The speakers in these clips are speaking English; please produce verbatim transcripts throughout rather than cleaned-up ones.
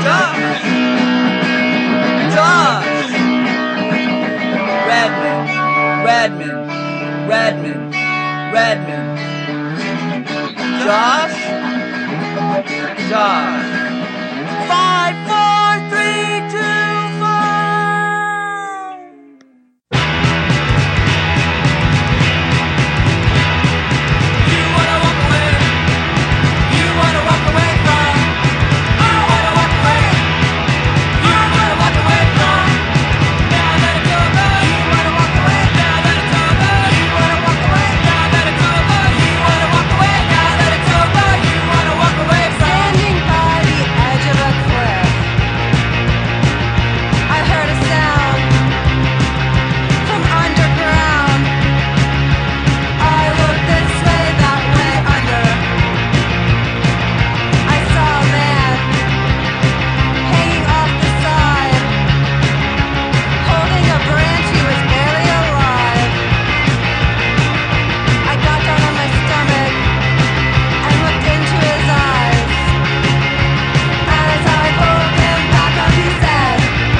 Josh! Josh! Redmond, Redmond, Redmond, Redmond. Josh? Josh. Five, four, three, two, five. You wanna walk away? You wanna walk away from? I wanna walk away. You wanna walk away from? Now that it's over. You wanna walk away. Now that it's over. You wanna walk away. Now that it's over. You wanna walk away. Now that it's over. You wanna walk away from? Standing by the edge of a cliff, I heard a sound from underground. I looked this way, that way, under. I saw a man hanging off the side, holding a branch. He was barely alive. I got down on my stomach and looked into his eyes. And as I pulled him back up, he said,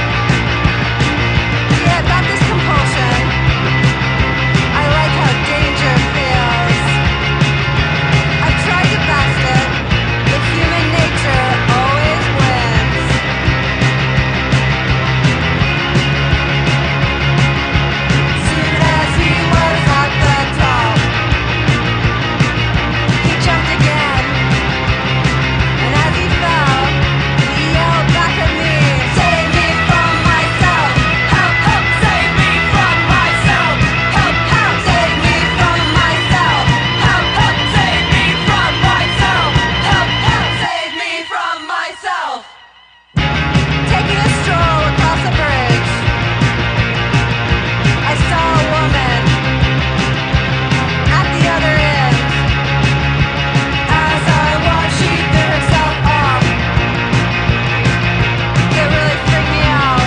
"Yeah, I've got this compulsion. I like how danger feels. I've tried to best it, but human nature always wins." Soon as he was at the top, he jumped again. And as he fell, he yelled back at me, "Save me from myself! Help, help, save me from myself! Help, help, save me from myself! Help, help, save me from myself! Help, help, save me from myself!" Taking a stroll across the bridge, I saw a woman at the other end. As I watched, she threw herself off. It really freaked me out.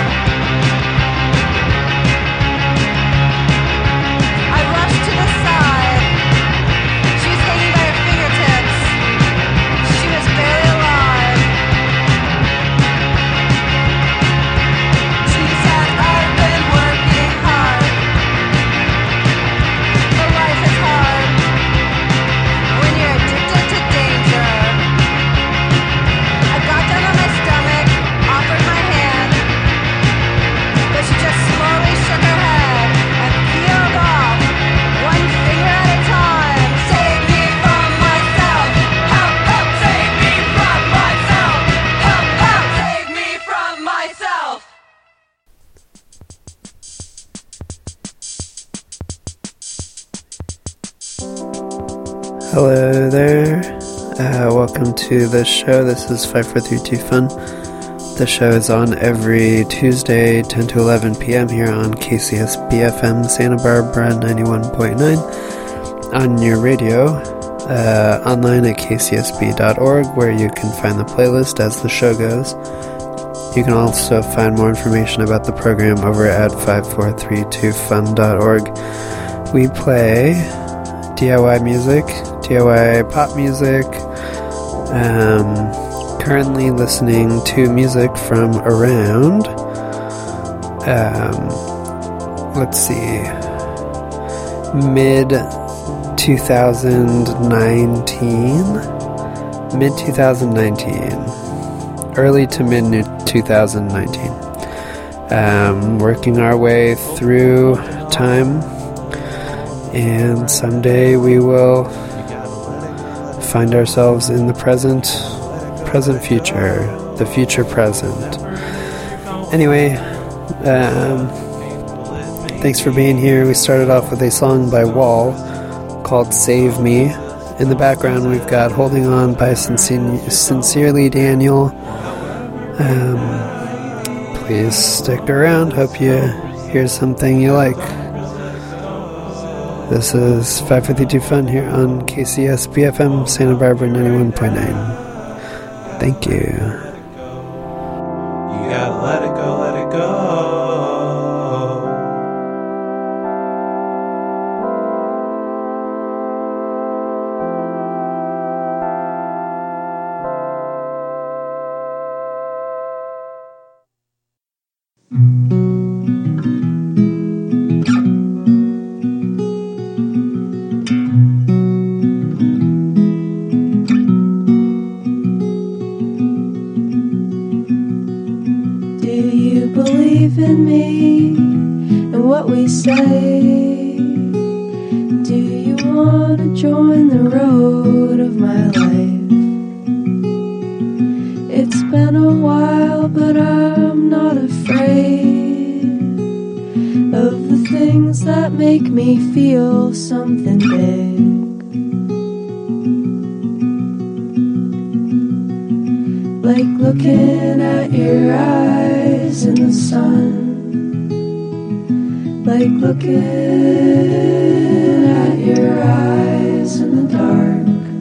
I rushed to the side. She was hanging by her fingertips. She was barely alive. She said, "I've been working hard, but life is hard when you're addicted to danger." I got down on my stomach, offered my hand, but she just slowly shook her head and peeled off, one finger at a time. "Save me from myself! Help, help, save me from myself! Help, help, save me from myself!" Hello there. Uh, welcome to the show. This is five four three two Fun. The show is on every Tuesday, ten to eleven p.m. here on K C S B F M Santa Barbara ninety-one point nine on your radio, uh, online at k c s b dot org, where you can find the playlist as the show goes. You can also find more information about the program over at five four three two fun dot org. We play D I Y music, D I Y pop music. Um, currently listening to music from around, um, let's see, mid twenty nineteen, mid twenty nineteen, early to mid twenty nineteen. Um, working our way through time, and someday we will find ourselves in the present, present future, the future present. Anyway, um, thanks for being here. We started off with a song by Wall called Save Me. In the background, we've got Holding On by Sincer- Sincerely Daniel. Um, please stick around. Hope you hear something you like. This is five fifty-two Fun here on K C S B F M Santa Barbara ninety-one point nine. Thank you. You gotta let it go, let it go. believe in me and what we say? Do you want to join the road of my life? It's been a while, but I'm not afraid of the things that make me feel something big. Like looking at your eyes in the sun. Like looking at your eyes in the dark.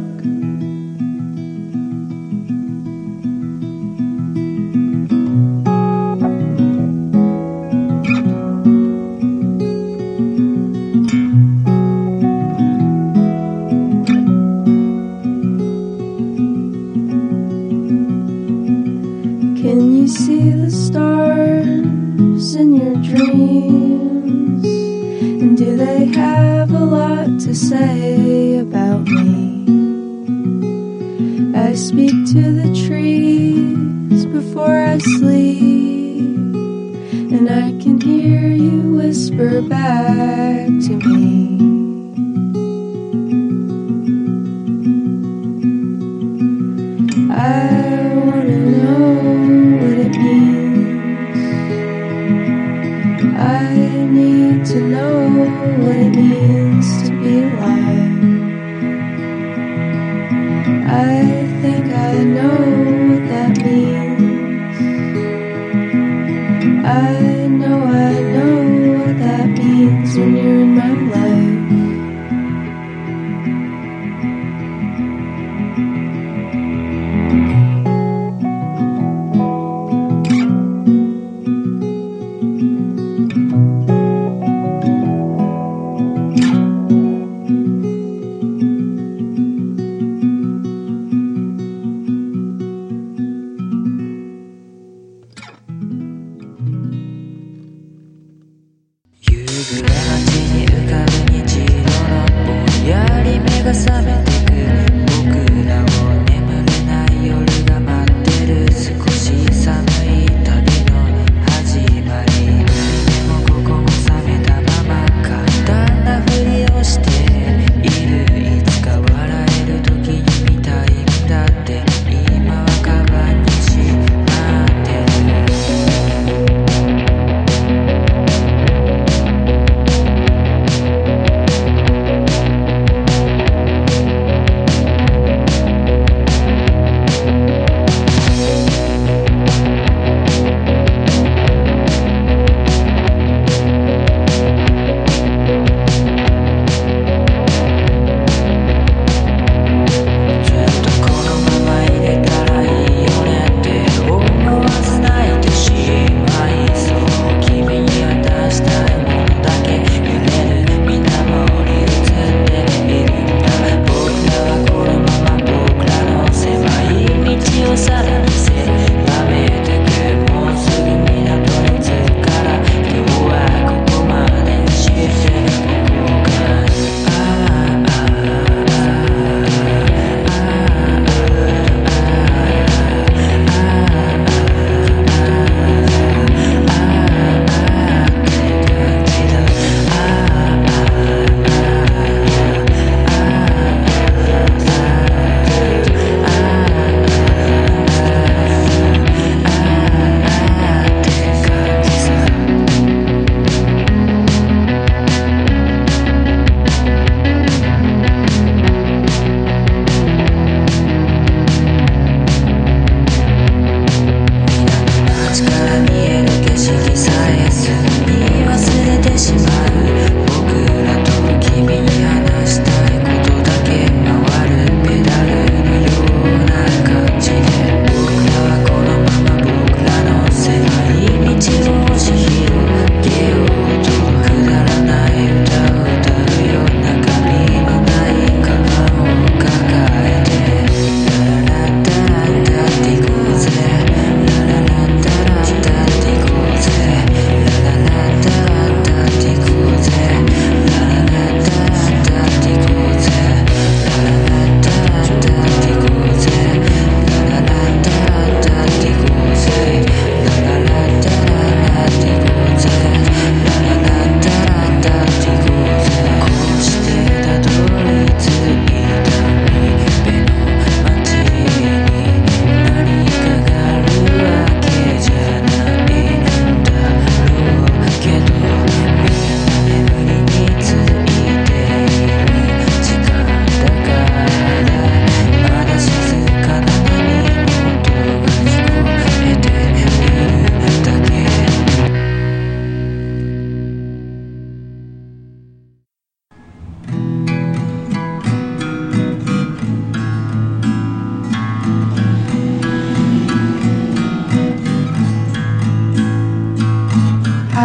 Can you see the stars in your dreams? And do they have a lot to say about me? I speak to the trees before I sleep, and I can hear you whisper back to me. I wanna know what it means. I need to know what it means to be alive. I think I know what that means. I know I know what that means when you're in my life.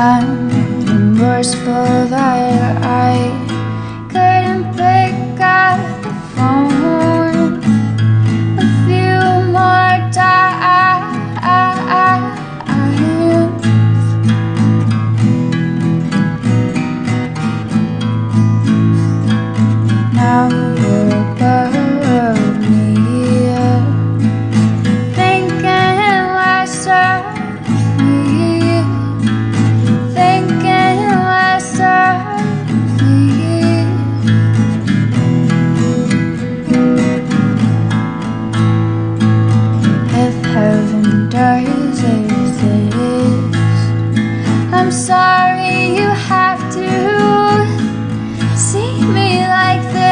I'm remorseful that I couldn't pick up the phone a few more times. Now you're above me, thinking less of me, thinking less of me. If heaven does exist, I'm sorry you have to see me like this.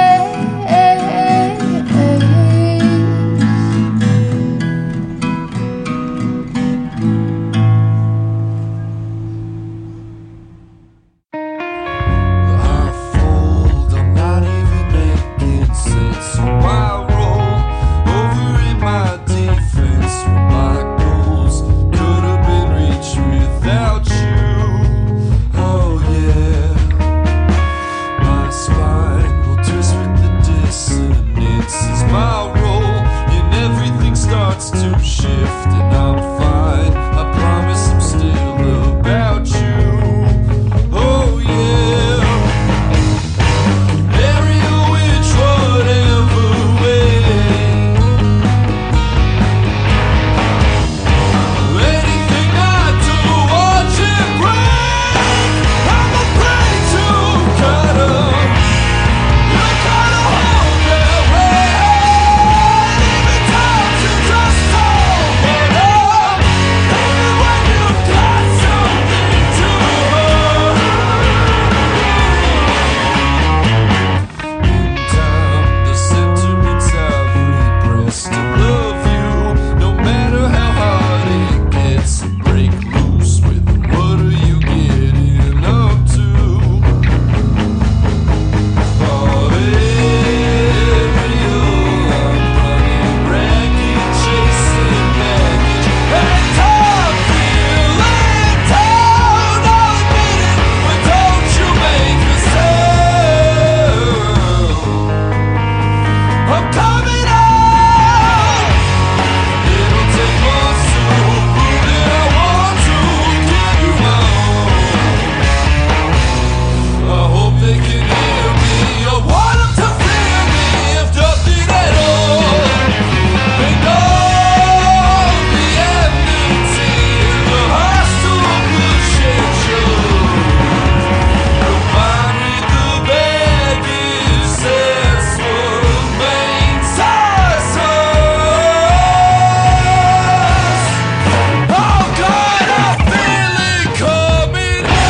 I fold, I'm not even making sense. So I roll over in my defense. My goals could have been reached without you. Oh yeah. My spine will twist with the dissonance as my role in everything starts to shift, and I'm fine. I promise I'm still about you. Oh yeah. Area which whatever way. Anything I do, watch it break. I'm a prey to cut up. You gotta hold their way. Even time to just open up. Even when you've got something to hurt. In time, the sentiments I've repressed to love you, no matter how hard it gets. Break loose with what are you getting up to? Oh, Ariel, I'm running ragged, chasing baggage, and I'm feeling down. I'll admit it, but don't you make me sound. I'm coming out. It'll take months to prove that I want to give you my own. I hope they can hear me. I want them to fear me, if nothing at all. They know the enmity and the hostile bullshit show. Combined with the baggage, that's what makes us us. Oh God, I feel it coming on.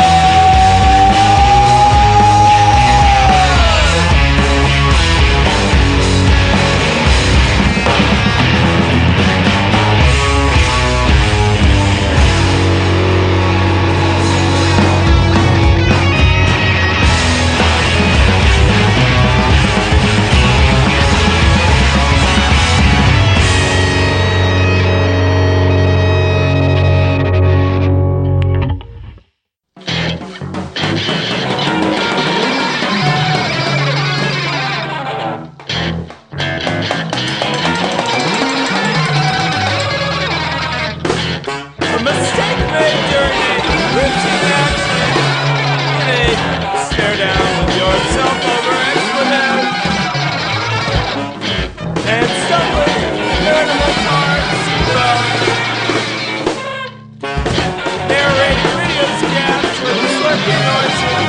A mistake made during a routine action. A stare down with yourself over expletive. And stumbling veritable cards. Narrating video scabs with slurping noises.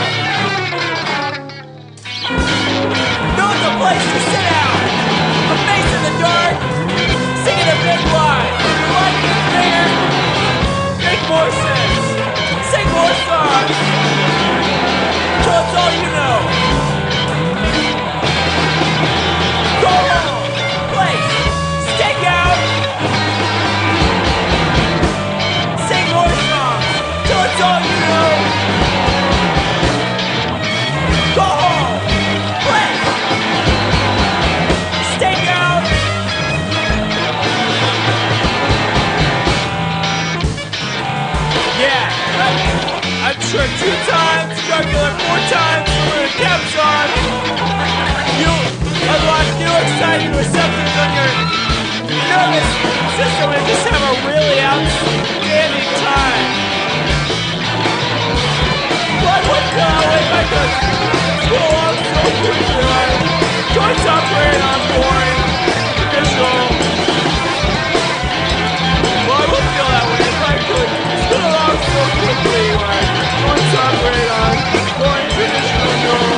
Knows a place to sit out. A face in the dark. Singing a big line. Like this man. Make more sense. Say more I've tricked two times, jugular four times, saloon caps on. You unlock new exciting receptors on your nervous system and just have a really outstanding time. What would go if I could go on so quickly? Like, don't stop praying on boring, traditional. Well, I would feel that way if I could go along so quickly. Like, don't stop praying on boring, traditional.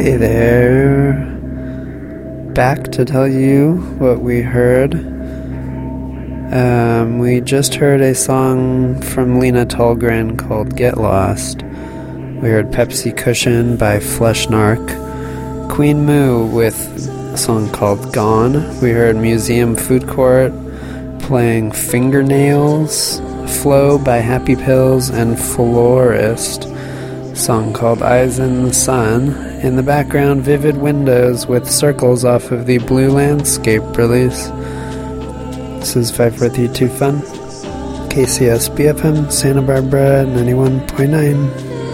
Hey there. Back to tell you what we heard. Um, we just heard a song from Lena Tallgren called Get Lost. We heard Pepsi Cushion by Fleshnark. Queen Moo with a song called Gone. We heard Museum Food Court playing Fingernails. Flow by Happy Pills and Florist. A song called Eyes in the Sun. In the background, Vivid Windows with Circles off of the Blue Landscape release. This is five four three two Fun. K C S B F M, Santa Barbara, ninety-one point nine.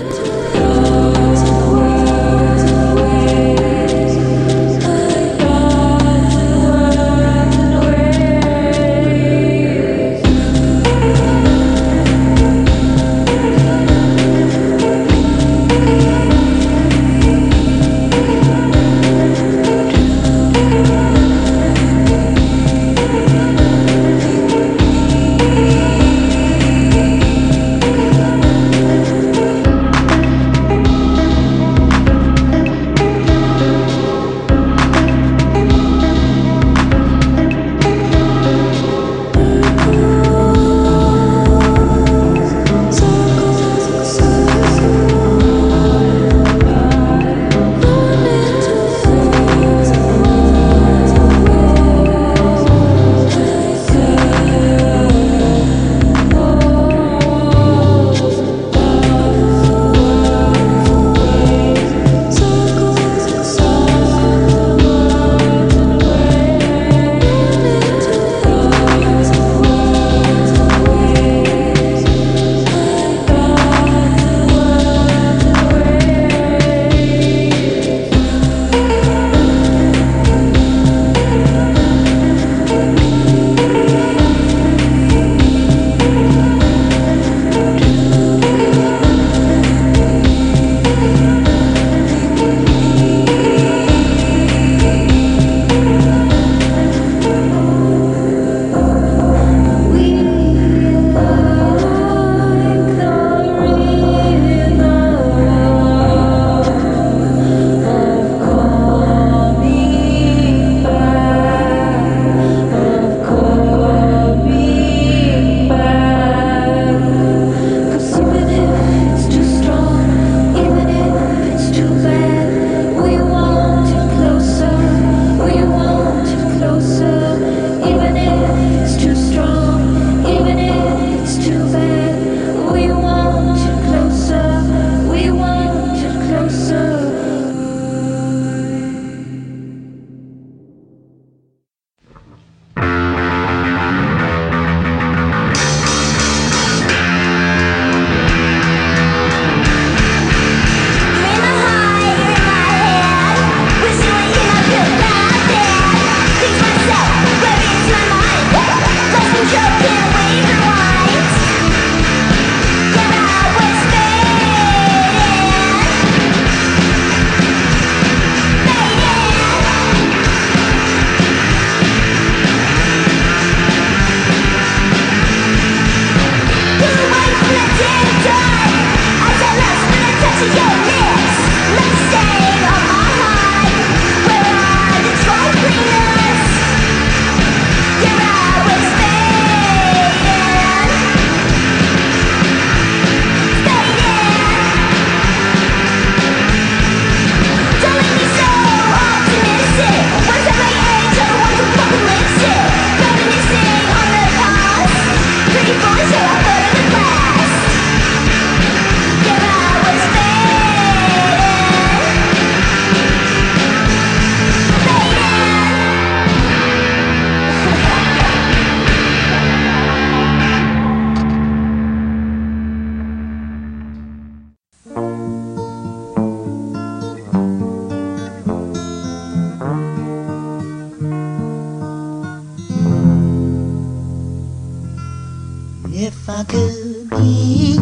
If I could be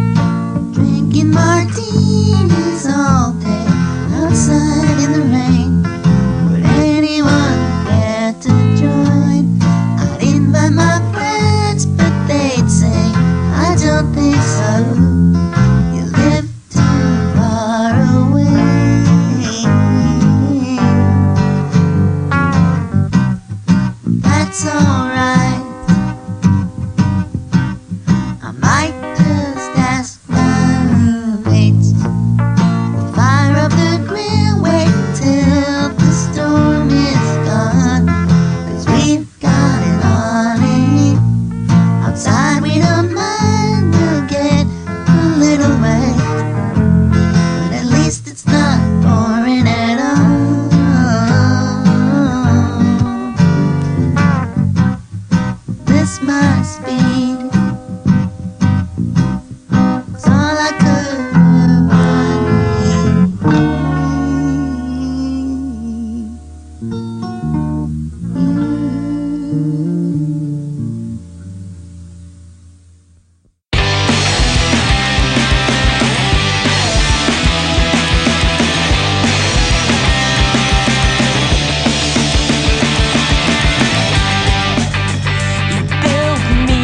drinking martinis all day outside in the rain, would anyone care to join? I'd invite my friends, but they'd say, I don't think so. You live too far away. all I could build me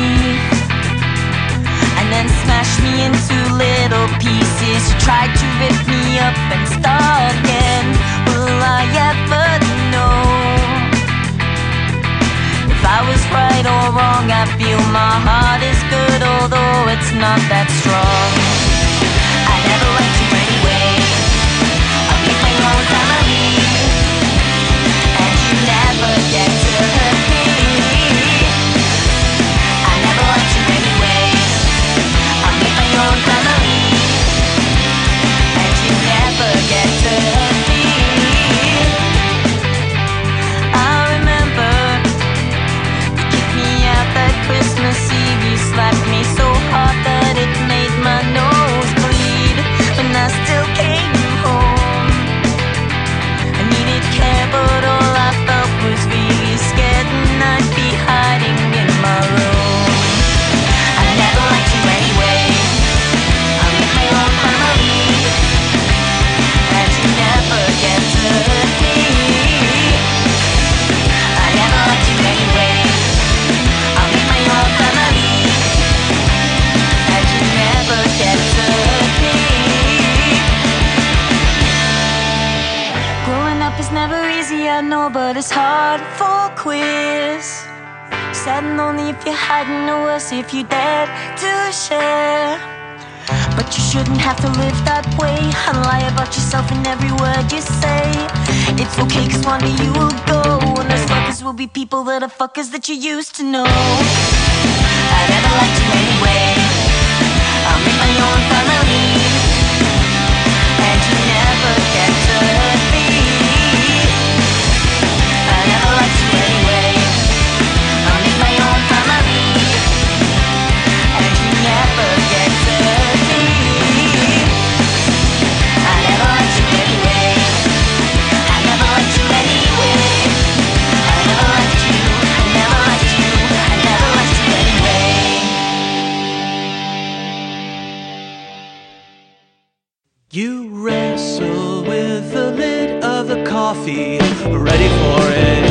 and then smash me into little pieces. You tried to rip me up and start again. Will I ever know if I was right or wrong? I feel my heart is good, although it's not that strong. I never liked you anyway. I make my own family, and you never get to hurt me. I never liked you anyway. I make my own family, and you never get to hurt me. I remember you kicked me out that Christmas Eve. You slapped me so hard that it made my nose bleed. But I still came home. I needed care, but all I felt was really scared, and I'd be hiding in my room. I never liked you anyway. I make my own family, and you never get to hurt me. I never liked you anyway. I make my own family, and you never get to hurt me. Growing up is never easy, I know, but it's hard for quiz. Sad and lonely if you're hiding, or worse if you dare to share. But you shouldn't have to live that way and lie about yourself in every word you say. It's okay, cause one day you will go, and those fuckers will be people that are fuckers that you used to know. I never liked you anyway. I'll make my own family, and you never get to hurt me. I never liked you anyway. I'll make my own family, and you never get to hurt me. I never liked you anyway. I never liked you anyway. I never liked you. I never liked you. I never liked you anyway. You wrestle with the lid of the coffee, ready for it.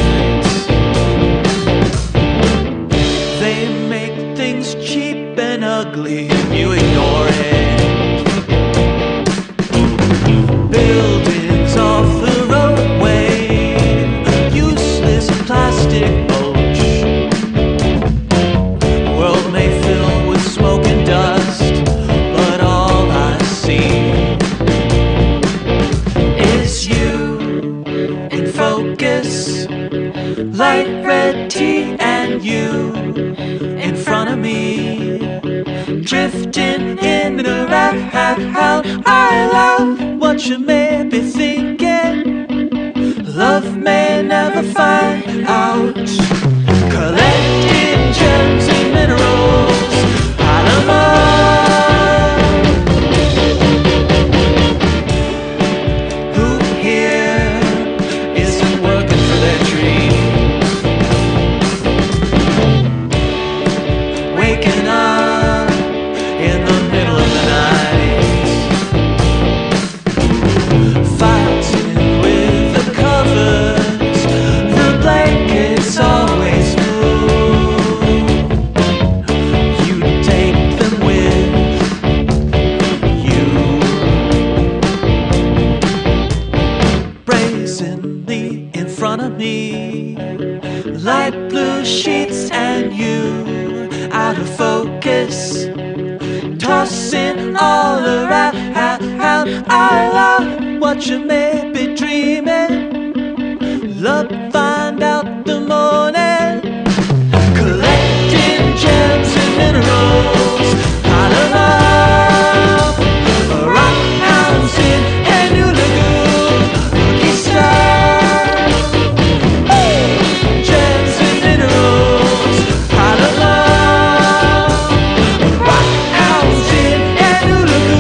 They make things cheap and ugly, you ignore it. Buildings off the roadway, useless plastic mulch. World may fill with smoke and dust, but all I see is you in focus, light red tea and you in front of me, drifting in and around. I love what you may be thinking. Love may never find out. Collecting gems and minerals, Panama. Who here isn't working for their dreams? Waking up in the middle of the night, fighting with the covers, the blankets always move. You take them with you, brazenly in front of me, light blue sheets and you out of focus, tossing all around. I love what you may be dreaming. Love, find out the morning. Collecting gems and minerals, out of love. Rock hounds in a new lagoon, rookie star. Gems and minerals, out of love. Rock hounds in a new lagoon.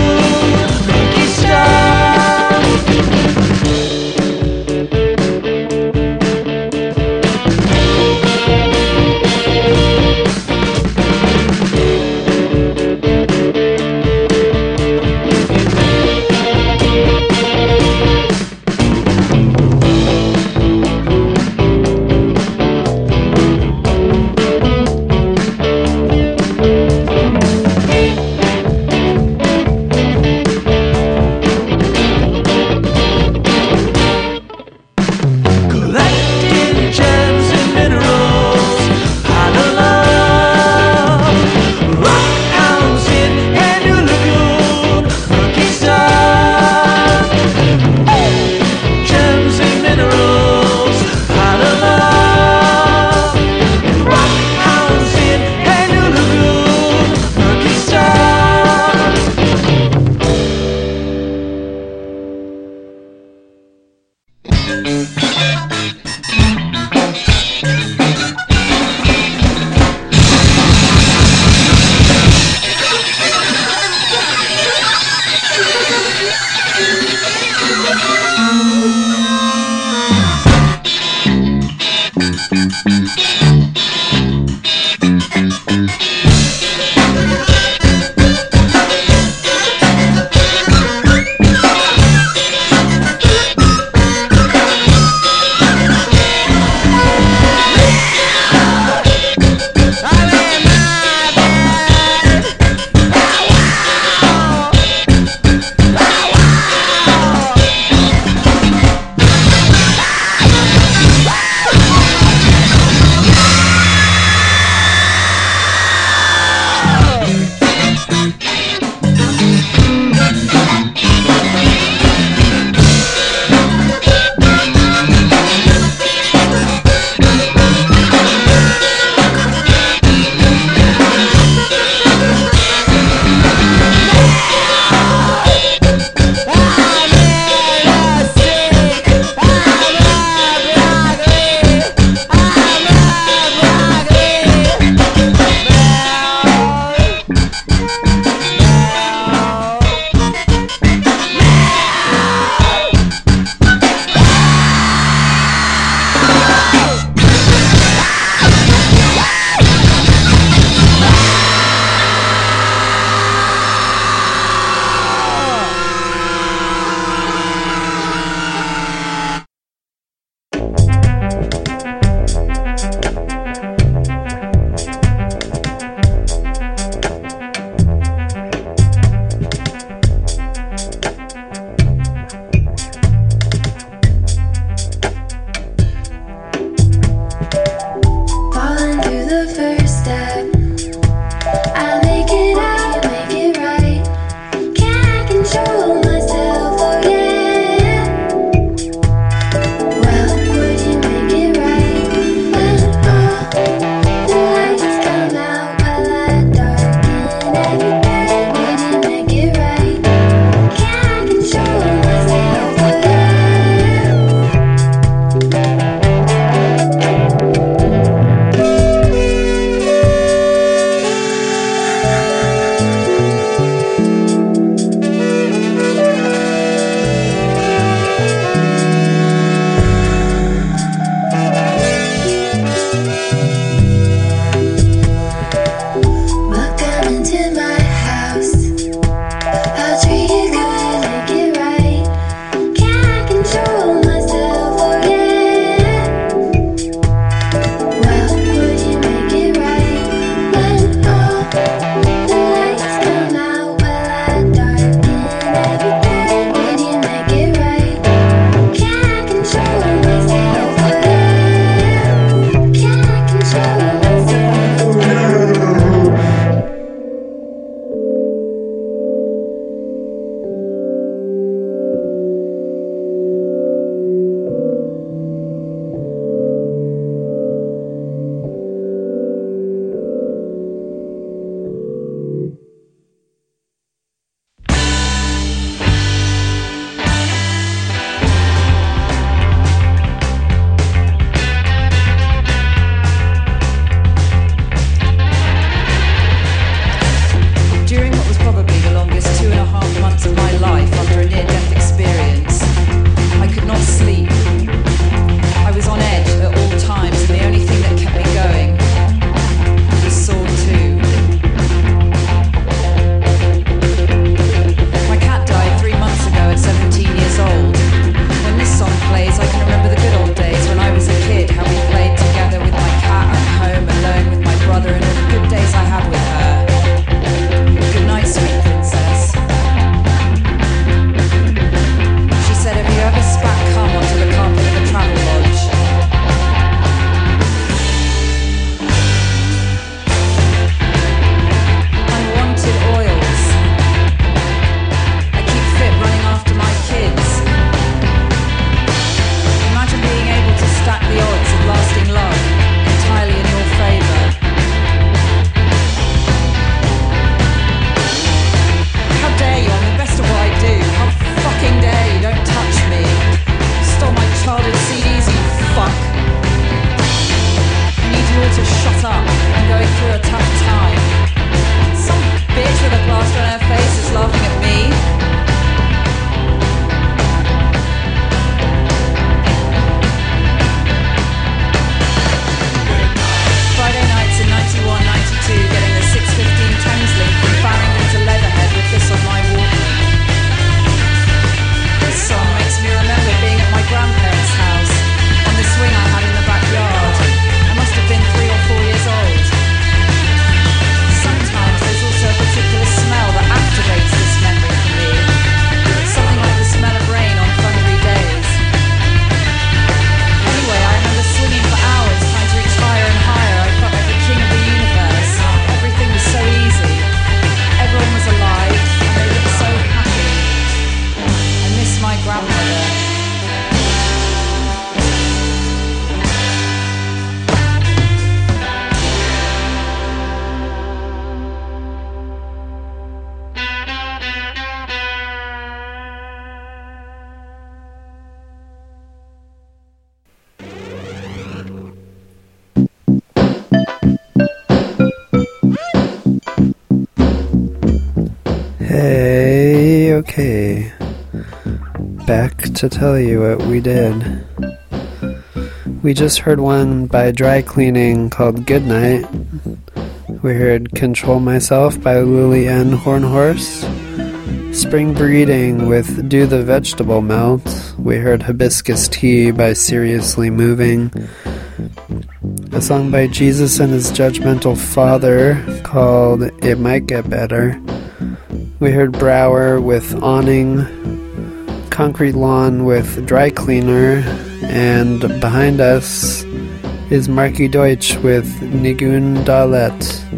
Okay, okay. Back to tell you what we did. We just heard one by Dry Cleaning called Goodnight. We heard Control Myself by Lily N. Hornhorse. Spring Breeding with Do the Vegetable Melt. We heard Hibiscus Tea by Seriously Moving. A song by Jesus and His Judgmental Father called It Might Get Better. We heard Brower with Awning, Concrete Lawn with Dry Cleaner, and behind us is Marky Deutsch with Nigun Dalet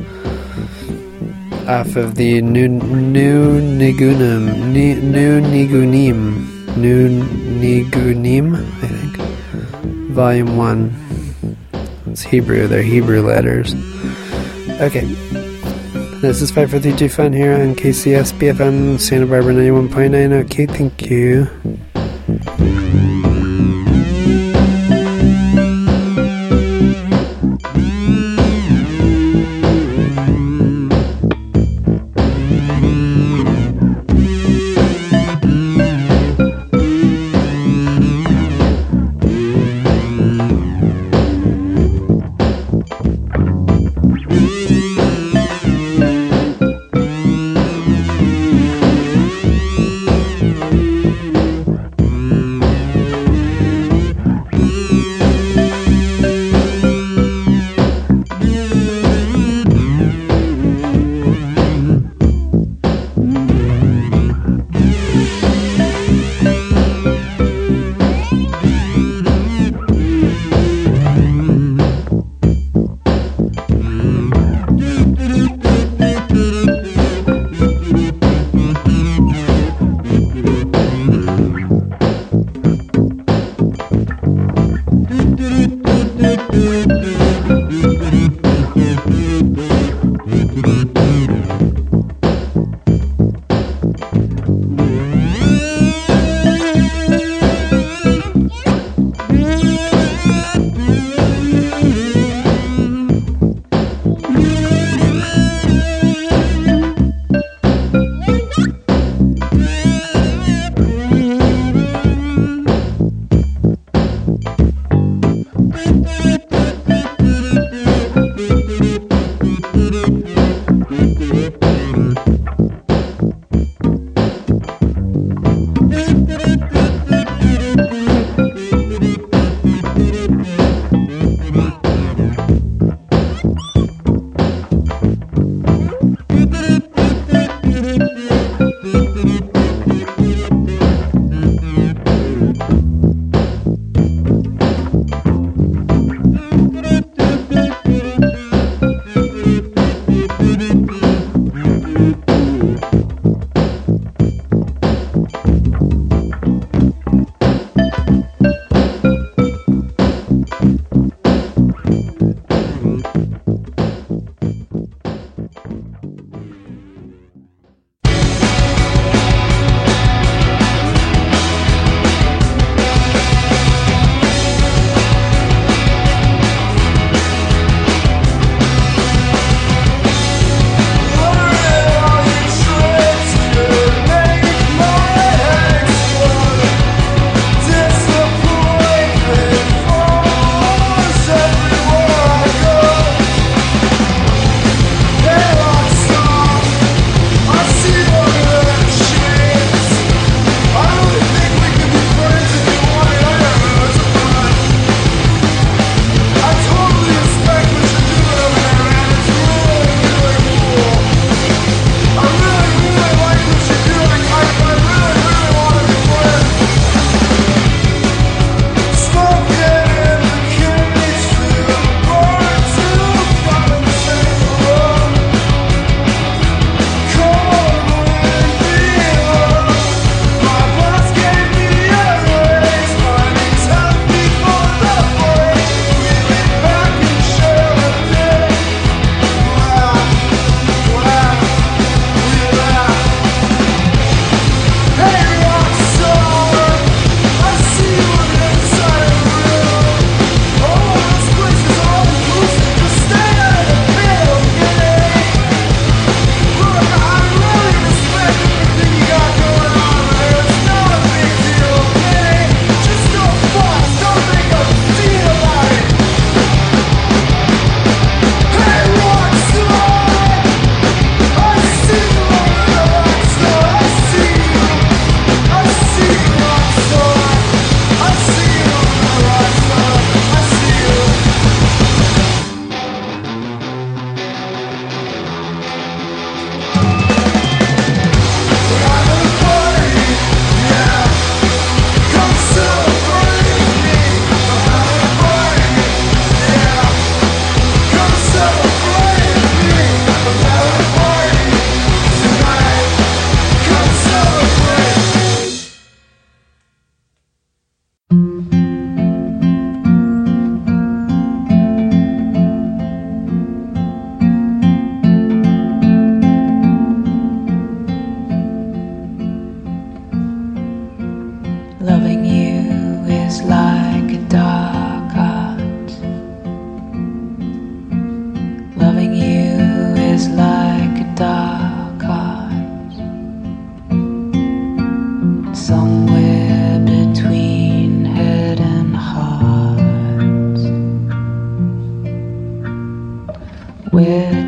off of the New New Nigunim Ni, New Nigunim New Nigunim, I think, Volume One. It's Hebrew. They're Hebrew letters. Okay. This is five four three two Fun here on K C S B F M Santa Barbara ninety-one point nine. Okay, thank you.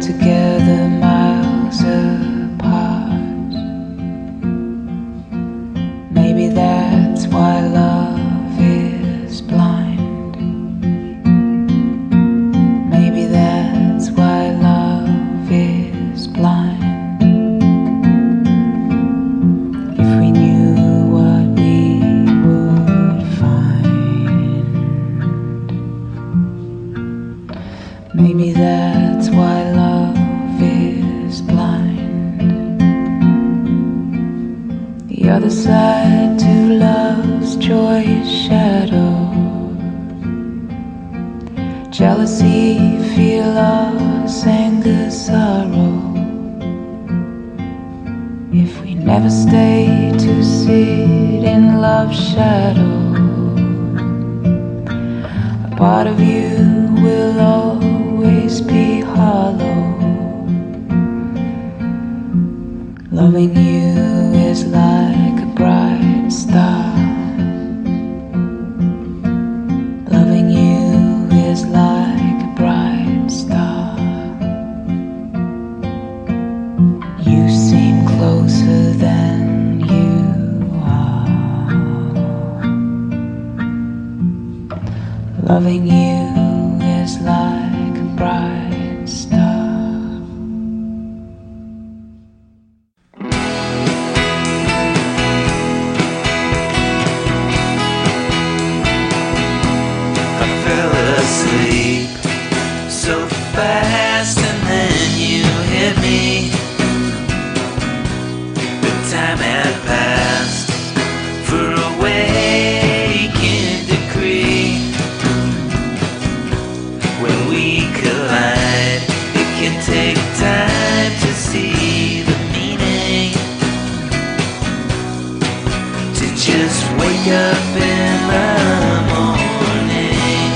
together miles apart. Maybe that's why love is blind. Maybe that's why love is blind. If we knew what we would find, maybe that's why love is blind. The other side to love's joyous shadow, jealousy, fear, loss, anger, sorrow. If we never stay to sit in love's shadow, a part of you will always be hollow. Loving you is like a bright star. Loving you is like a bright star. You seem closer than you are. Loving you is like a bright star. I fell asleep so fast and then you hit me. The time had passed for a waking decree. When we collide, it can take time to see the meaning. To just wake up in the morning.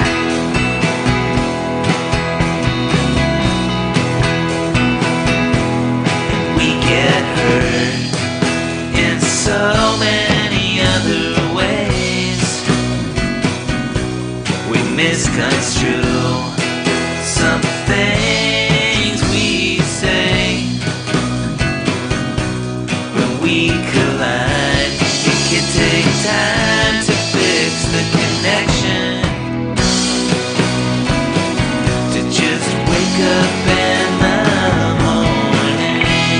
We get hurt in so many other ways. We misconstrue some things we say. When we collide, it can take time to fix the connection. To just wake up in the morning.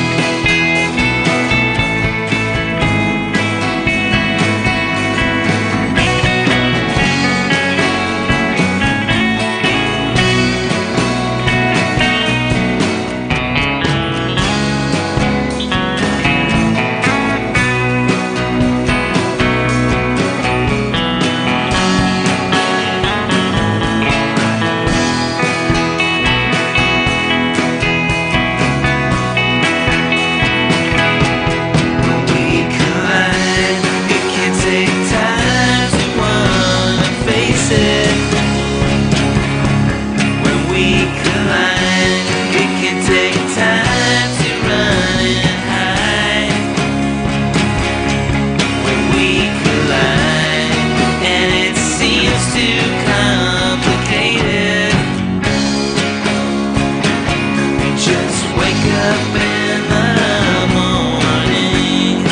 When we collide, it can take time to wanna face it. When we collide, it can take time to run and hide. When we collide, and it seems too complicated. Just wake up in the morning.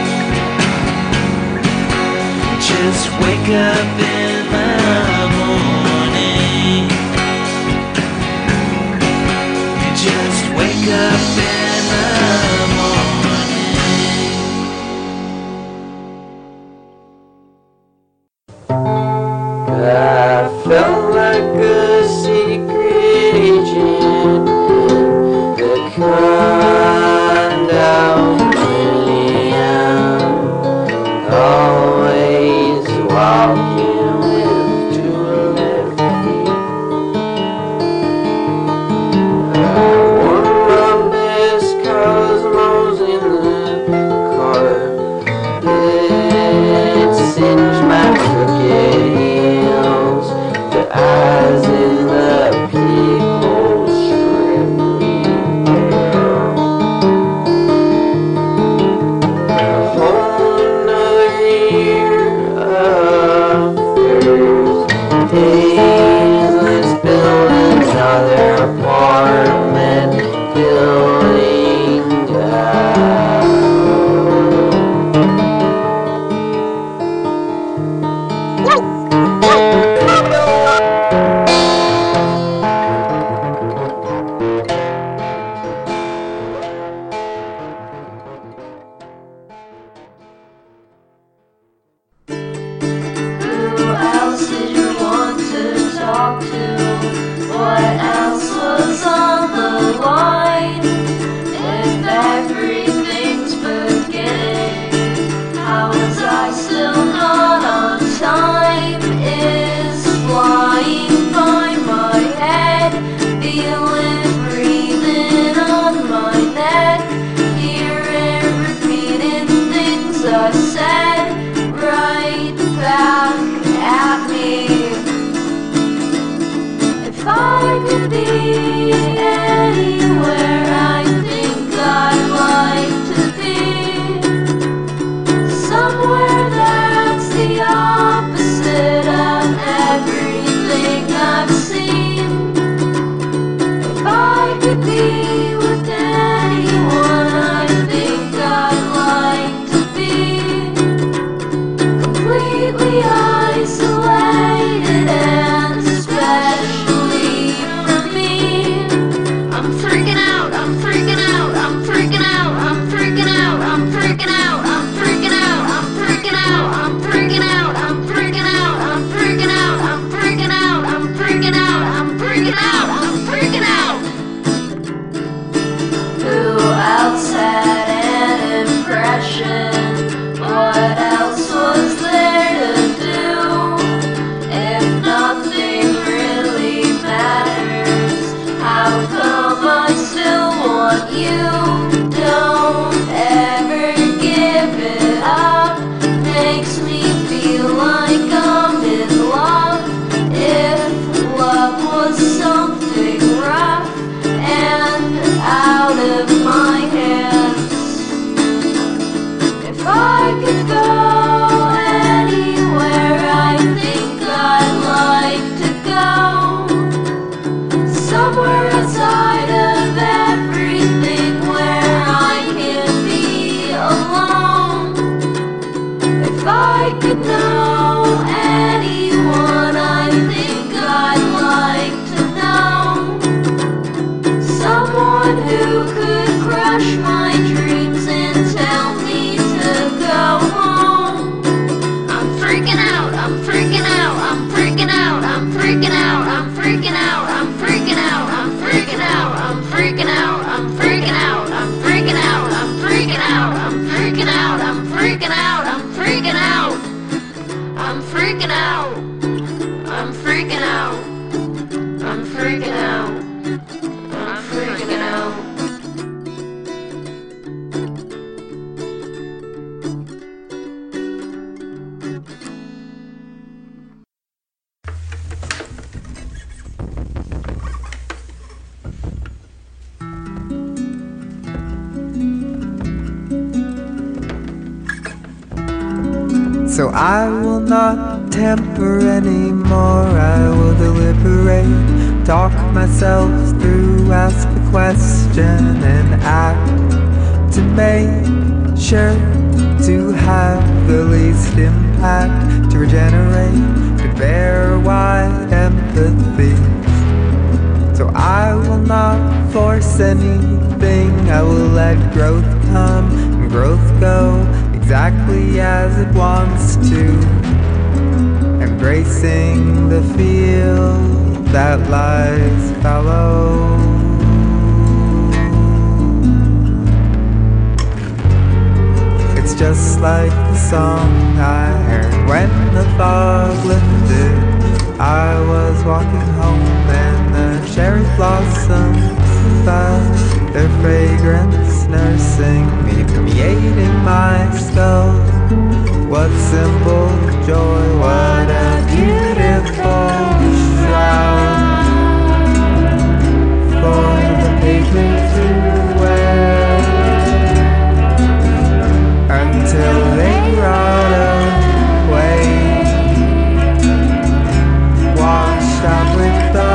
Just wake up in the morning. Just wake up in the morning. I felt like a secret agent that climbed out really am always walking was said right back at me. If I could be anywhere, I think I'd like to be somewhere that's the opposite of everything I've seen. If I could be with anyone, I think I'd like to be completely isolated and especially for me. I'm freaking out, I'm freaking out, I'm freaking out, I'm freaking out, I'm freaking out, I'm freaking out, I'm freaking out, I'm freaking out, I'm freaking out, I'm freaking out, I'm freaking out, I'm freaking out, I'm freaking out, I'm freaking out. Who else had an impression? What else was there to do? If nothing really matters, how come I still want you? Don't ever give it up. Makes me feel like I'm in love. If love was something rough and out of my hands, if I could go anywhere, I think I'd like to go somewhere outside of everything where I can be alone. If I could know anyone, I think I'd like to know someone who could crush my dreams and tell me to go home. I'm freaking out, I'm freaking out, I'm freaking out, I'm freaking out, I'm freaking out, I'm freaking out, I'm freaking out, I'm freaking out, I'm freaking out, I'm freaking out, I'm freaking out, I'm freaking out, I'm freaking out, I'm freaking out, I'm freaking out, I'm freaking out, I'm freaking out, I'm freaking out. So I will not temper anymore, I will deliberate, talk myself through, ask the question and act to make sure to have the least impact, to regenerate, to bear wide empathy. So I will not force anything, I will let growth come and growth go exactly as it wants to, embracing the field that lies fallow. It's just like the song I heard when the fog lifted. I was walking home and the cherry blossoms felt their fragrance nursing me, permeating my skull. What simple joy, what a beautiful shroud for the paper to wear, until they rot away, washed out with the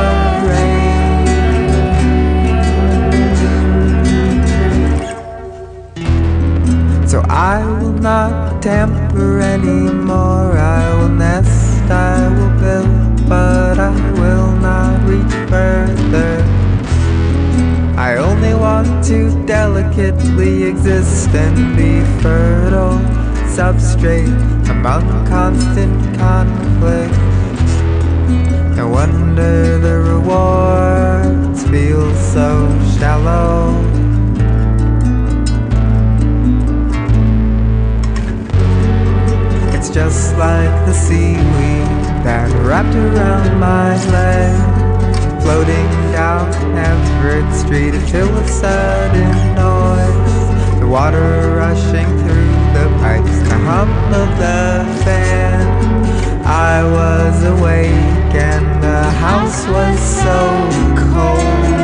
rain. So I will not tamper anymore, I will nest, I will build, but I will not reach further. I only want to delicately exist and be fertile substrate among constant conflict. No wonder the rewards feel so shallow. It's just like the seaweed that wrapped around my leg, floating down Everett Street until a sudden noise, the water rushing through the pipes, the hum of the fan. I was awake and the house was so cold.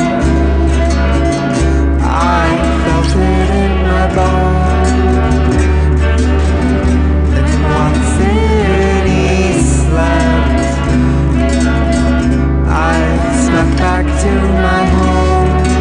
I felt it in my bones. And once city slept, I snuck back to my home.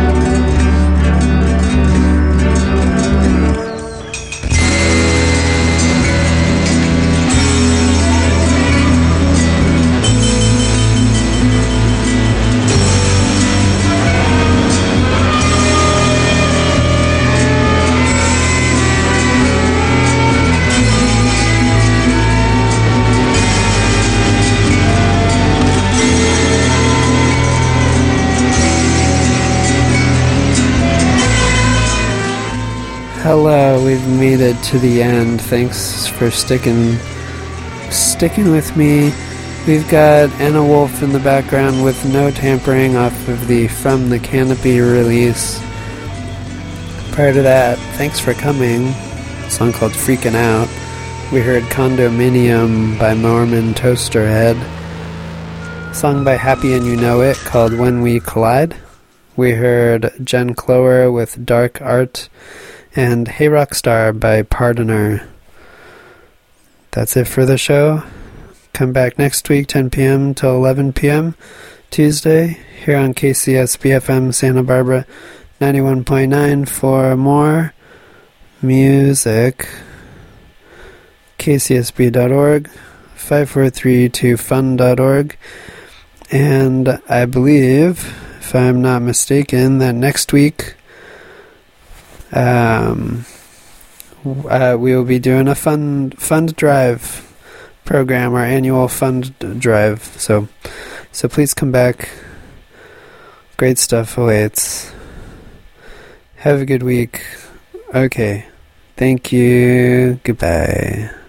Hello, we've made it to the end. Thanks for sticking sticking with me. We've got Anna Wolf in the background with No Tampering off of the From the Canopy release. Prior to that, Thanks for Coming, a song called Freaking Out. We heard Condominium by Norman Toasterhead. A song by Happy and You Know It called When We Collide. We heard Jen Clower with Dark Art. And Hey Rockstar by Pardoner. That's it for the show. Come back next week, ten p.m. till eleven p.m. Tuesday, here on K C S B F M Santa Barbara ninety-one point nine for more music. K C S B dot org, five four three two fun dot org. And I believe, if I'm not mistaken, that next week Um, uh, we will be doing a fund fund drive program, our annual fund drive. So, so please come back. Great stuff awaits. Have a good week. Okay. Thank you. Goodbye.